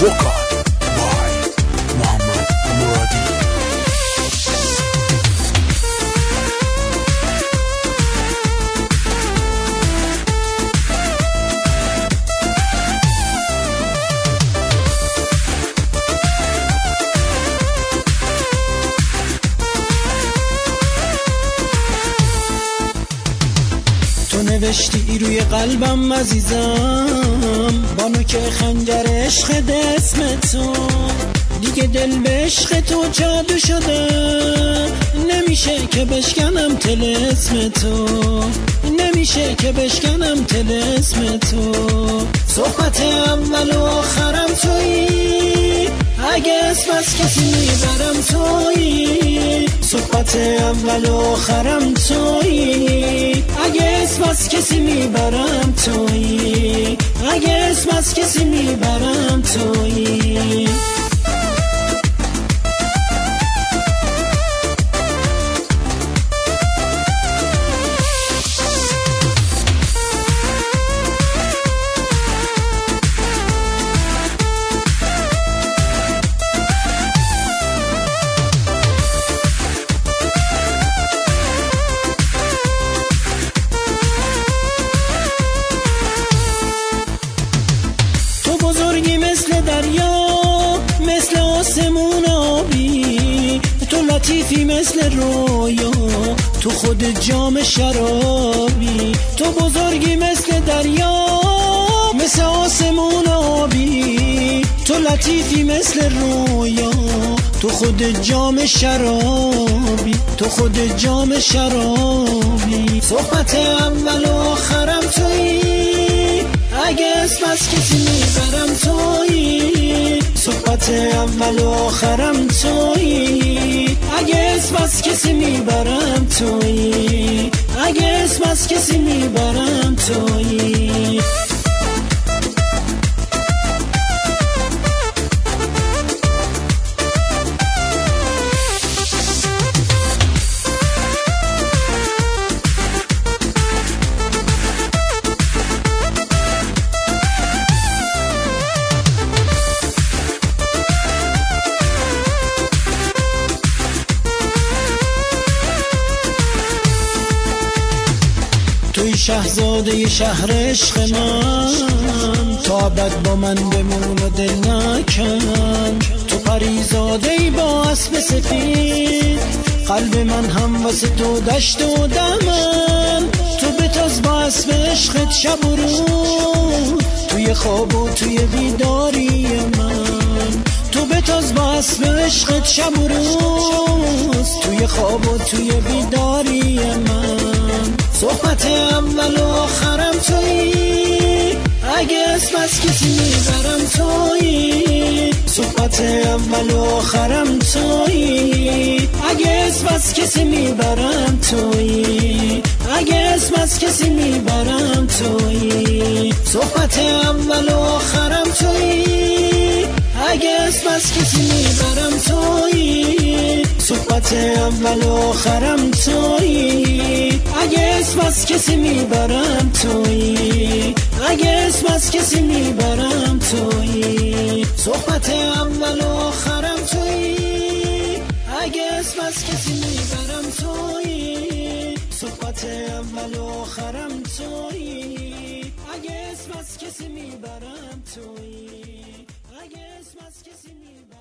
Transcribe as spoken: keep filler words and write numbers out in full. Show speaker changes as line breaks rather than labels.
وکال بای محمد مرادی.
نوشتی روی قلبم عزیزم با نوک خنجر عشق اسم تو، دیگه دل به عشق تو جادو شده، نمیشه که بشکنم طلسم تو، نمیشه که بشکنم طلسم تو. صحبت اول و آخرم تویی، اگه اسم از کسی میبرم تویی. صحبت اول و آخرم تویی، اگه اسم از کسی میبرم تویی، اگه اسم از کسی میبرم تویی. بزرگی مثل دریا، مثل آسمون آبی، تو لطیفی مثل رویا، تو خود جام شرابی. تو بزرگی مثل دریا، مثل آسمون آبی، تو لطیفی مثل رویا، تو خود جام شرابی، تو خود جام شرابی. صحبت اول و آخرم تویی، اگه اسم از کسی میبرم تویی. صحبت اول و آخرم تویی، اگه اسم از کسی میبرم تویی، اگه اسم از کسی میبرم تویی. توی شهزاده شهر عشق من، تا ابد با من بمون و دل نکن. تو پریزاده با اسب سفید، قلب من هم واسه تو دشت و دمن. تو بتاز با اسب عشقت شب و روز، توی خواب و توی بیداری من. تو بتاز با اسب عشقت شب و روز، توی خواب و توی بیداری من. صحبت اول و آخرم تویی، اگه اسم از کسی میبرم تویی. صحبت اول و آخرم تویی، اگه اسم از کسی میبرم تویی، اگه اسم از کسی میبرم تویی. صحبت اول و آخرم تویی، اگه اسم از کسی میبرم تویی. صحبت اول و آخرم تویی، اگه اسم از کسی میبرم تویی، اگه اسم از کسی میبرم تویی. صحبت اول و آخرم تویی، اگه اسم از کسی میبرم تویی. صحبت اول و آخرم تویی، اگه اسم از کسی میبرم تویی، اگه اسم از کسی میبرم